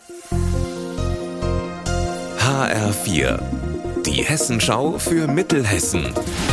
HR4, die Hessenschau für Mittelhessen.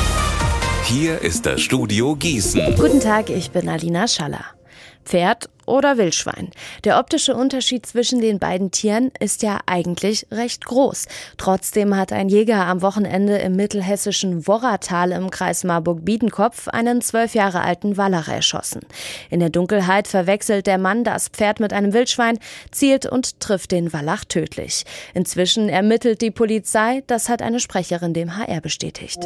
Hier ist das Studio Gießen. Guten Tag, ich bin Alina Schaller. Pferd oder Wildschwein. Der optische Unterschied zwischen den beiden Tieren ist ja eigentlich recht groß. Trotzdem hat ein Jäger am Wochenende im mittelhessischen Worratal im Kreis Marburg-Biedenkopf einen 12 Jahre alten Wallach erschossen. In der Dunkelheit verwechselt der Mann das Pferd mit einem Wildschwein, zielt und trifft den Wallach tödlich. Inzwischen ermittelt die Polizei, das hat eine Sprecherin dem HR bestätigt.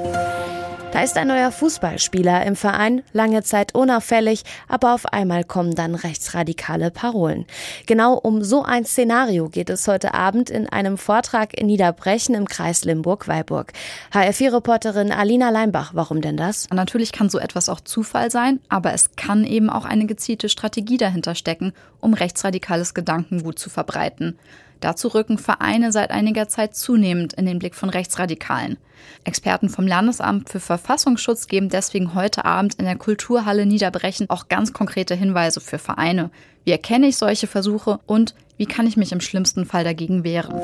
Da ist ein neuer Fußballspieler im Verein, lange Zeit unauffällig, aber auf einmal kommen dann rechtsradikale Parolen. Genau um so ein Szenario geht es heute Abend in einem Vortrag in Niederbrechen im Kreis Limburg-Weilburg. HR4-Reporterin Alina Leimbach, warum denn das? Natürlich kann so etwas auch Zufall sein, aber es kann eben auch eine gezielte Strategie dahinter stecken, um rechtsradikales Gedankengut zu verbreiten. Dazu rücken Vereine seit einiger Zeit zunehmend in den Blick von Rechtsradikalen. Experten vom Landesamt für Verfassungsschutz geben deswegen heute Abend in der Kulturhalle Niederbrechen auch ganz konkrete Hinweise für Vereine. Wie erkenne ich solche Versuche und wie kann ich mich im schlimmsten Fall dagegen wehren?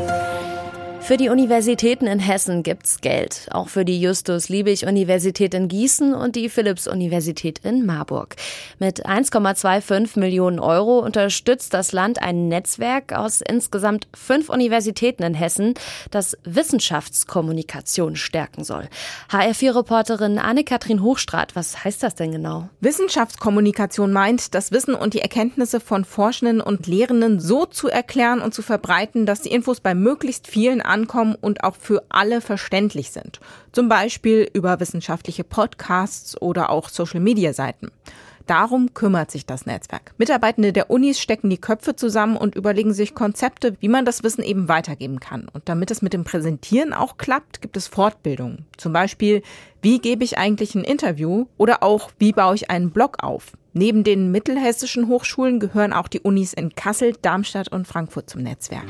Für die Universitäten in Hessen gibt's Geld. Auch für die Justus-Liebig-Universität in Gießen und die Philipps-Universität in Marburg. Mit 1,25 Millionen Euro unterstützt das Land ein Netzwerk aus insgesamt 5 Universitäten in Hessen, das Wissenschaftskommunikation stärken soll. HR4-Reporterin Anne-Kathrin Hochstraat, was heißt das denn genau? Wissenschaftskommunikation meint, das Wissen und die Erkenntnisse von Forschenden und Lehrenden so zu erklären und zu verbreiten, dass die Infos bei möglichst vielen ankommen und auch für alle verständlich sind. Zum Beispiel über wissenschaftliche Podcasts oder auch Social-Media-Seiten. Darum kümmert sich das Netzwerk. Mitarbeitende der Unis stecken die Köpfe zusammen und überlegen sich Konzepte, wie man das Wissen eben weitergeben kann. Und damit es mit dem Präsentieren auch klappt, gibt es Fortbildungen. Zum Beispiel, wie gebe ich eigentlich ein Interview oder auch, wie baue ich einen Blog auf? Neben den mittelhessischen Hochschulen gehören auch die Unis in Kassel, Darmstadt und Frankfurt zum Netzwerk.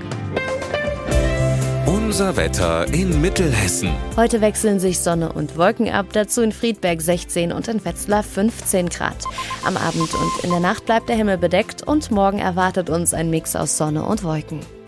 Unser Wetter in Mittelhessen. Heute wechseln sich Sonne und Wolken ab, dazu in Friedberg 16 und in Wetzlar 15 Grad. Am Abend und in der Nacht bleibt der Himmel bedeckt und morgen erwartet uns ein Mix aus Sonne und Wolken.